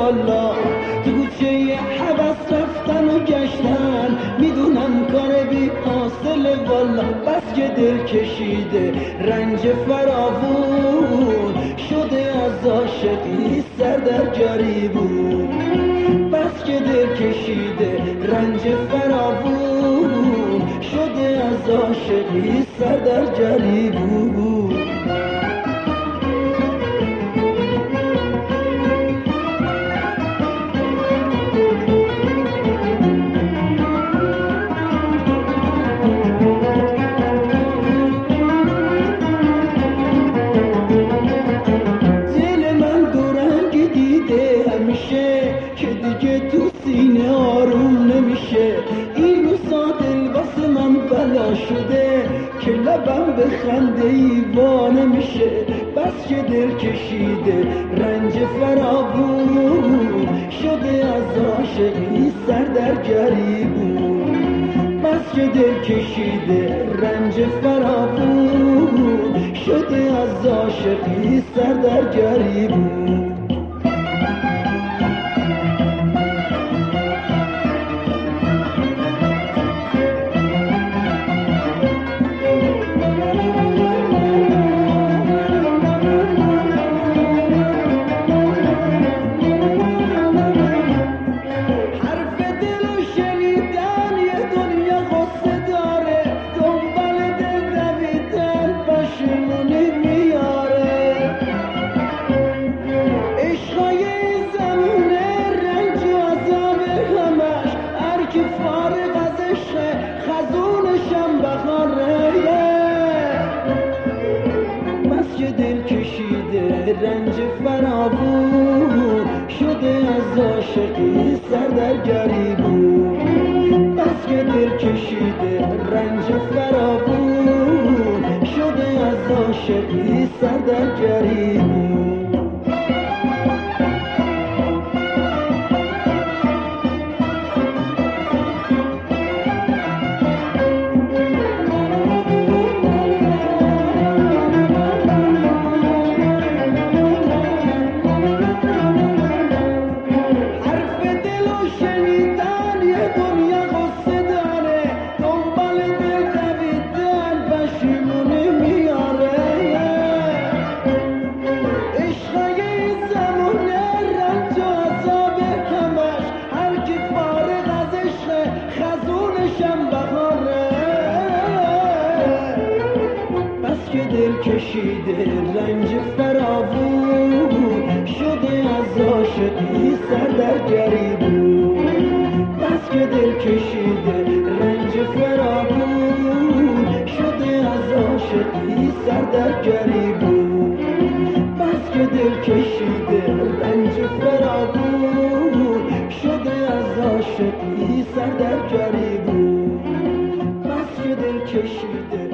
والا، تو کوچه هوس رفتن و گشتن، میدونم کار بی حاصل والا. بس که دل کشیده رنج فراوون، شده از عاشقی سر در گریبون. بس که دل کشیده رنج فراوون، شده از عاشقی سر در گریبون. که دیگه تو سینه آروم نمیشه، این روزا دل واسه من بلا شده که لبم به خنده ایوانه میشه. بس که دل کشیده رنج فراوون، شده از عاشقی سر در گریبون. بس که دل کشیده رنج فراوون، شده از عاشقی سر در گریبون. رنج فراوون، شده از عاشقی سر در گریبون. بس که دل کشیده رنج فراوون، شده از عاشقی سر در گریبون. دل کشیده رنج فراوون، شده از عاشقی سر در گریبون. بس که دل کشیده رنج فراوون، شده از عاشقی سر در گریبون. بس که دل کشیده رنج فراوون، شده از عاشقی سر در گریبون. بس که دل کشیده